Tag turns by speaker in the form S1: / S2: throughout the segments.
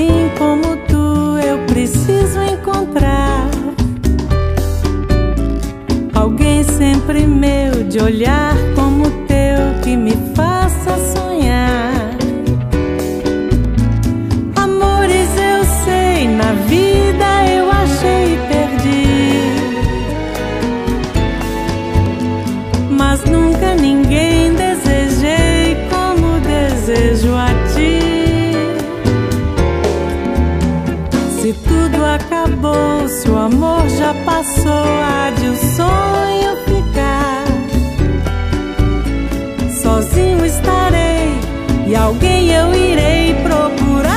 S1: Alguém como tu eu preciso encontrar. Alguém sempre meu, de olhar como o teu, que me faça sonhar. Amores eu sei, na vida eu achei e perdi, mas nunca ninguém desejei como desejo a ti. Se tudo acabou, se o amor já passou, há de o sonho ficar. Sozinho estarei e alguém eu irei procurar.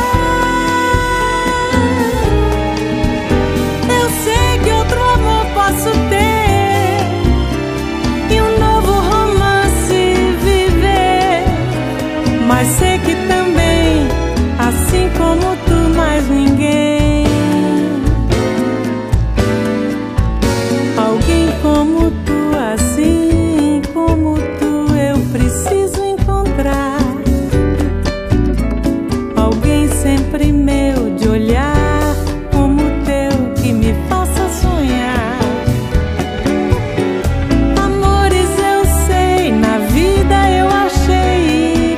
S1: Eu sei que outro amor posso ter e um novo romance viver, mas sei que também, assim como tu, mais ninguém. Como tu, assim como tu, eu preciso encontrar. Alguém sempre meu, de olhar como o teu, que me faça sonhar. Amores eu sei, na vida eu achei e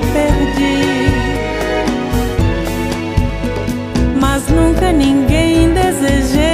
S1: perdi, mas nunca ninguém desejei